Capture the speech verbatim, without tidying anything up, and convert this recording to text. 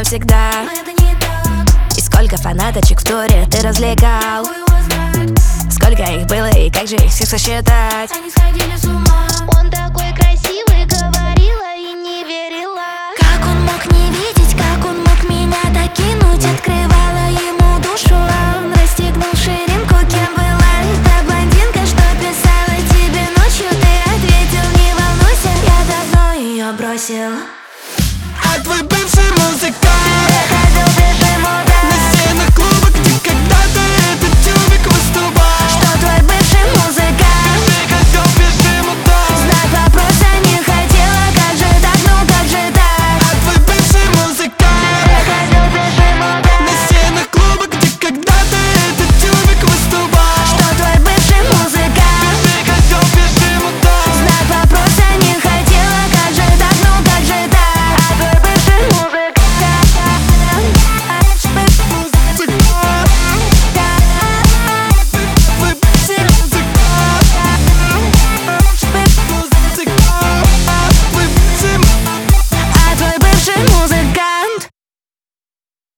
навсегда. Но это не так. И сколько фанаточек в туре ты развлекал? Хуй его знает. Сколько их было и как же их всех сосчитать? Они сходили с ума. Он так